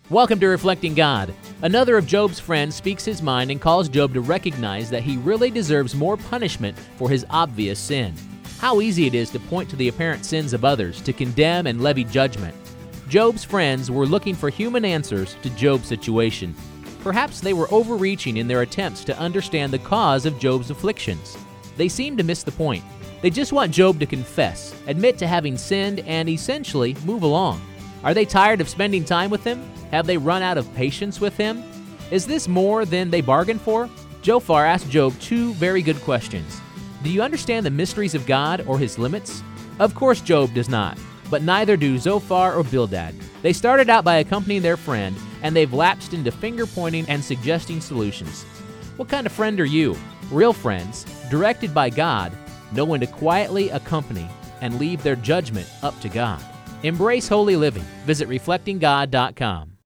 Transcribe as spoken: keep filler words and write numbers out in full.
Welcome to Reflecting God. Another of Job's friends speaks his mind and calls Job to recognize that he really deserves more punishment for his obvious sin. How easy it is to point to the apparent sins of others, to condemn and levy judgment. Job's friends were looking for human answers to Job's situation. Perhaps they were overreaching in their attempts to understand the cause of Job's afflictions. They seemed to miss the point. They just want Job to confess, admit to having sinned, and essentially move along. Are they tired of spending time with him? Have they run out of patience with him? Is this more than they bargained for? Zophar asked Job two very good questions. Do you understand the mysteries of God or his limits? Of course Job does not, but neither do Zophar or Bildad. They started out by accompanying their friend, and they've lapsed into finger-pointing and suggesting solutions. What kind of friend are you? Real friends, directed by God, know when to quietly accompany and leave their judgment up to God. Embrace holy living. Visit reflecting god dot com.